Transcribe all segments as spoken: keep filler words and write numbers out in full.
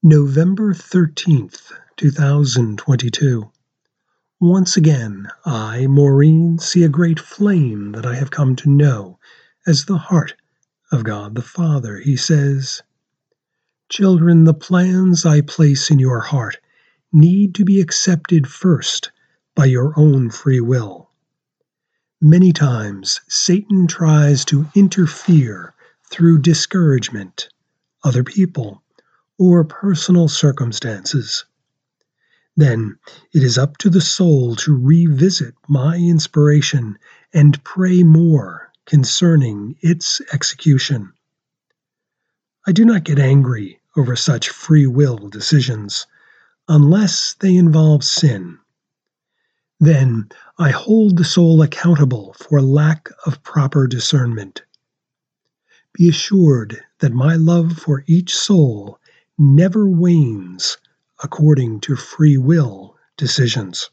November thirteenth, two thousand twenty-two. Once again, I, Maureen, see a great flame that I have come to know as the heart of God the Father. He says, "Children, the plans I place in your heart need to be accepted first by your own free will. Many times, Satan tries to interfere through discouragement, other people, or personal circumstances. Then it is up to the soul to revisit my inspiration and pray more concerning its execution. I do not get angry over such free will decisions unless they involve sin. Then I hold the soul accountable for lack of proper discernment. Be assured that my love for each soul never wanes according to free will decisions."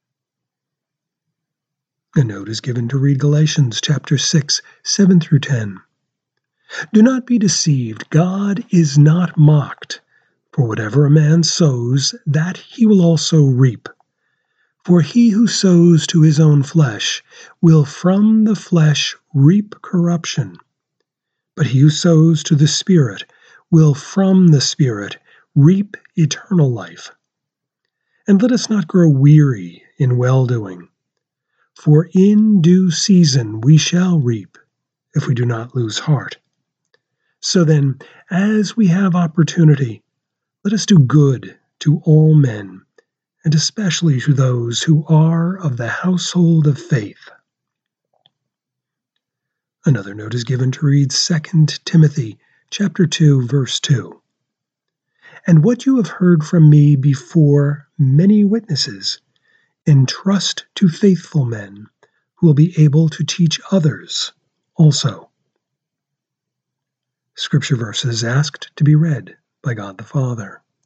A note is given to read Galatians chapter six, seven through ten. "Do not be deceived. God is not mocked. For whatever a man sows, that he will also reap. For he who sows to his own flesh will from the flesh reap corruption. But he who sows to the Spirit will from the Spirit reap eternal life. And let us not grow weary in well-doing, for in due season we shall reap, if we do not lose heart. So then, as we have opportunity, let us do good to all men, and especially to those who are of the household of faith." Another note is given to read Second Timothy chapter two, verse two. "And what you have heard from me before many witnesses, entrust to faithful men who will be able to teach others also." Scripture verses asked to be read by God the Father.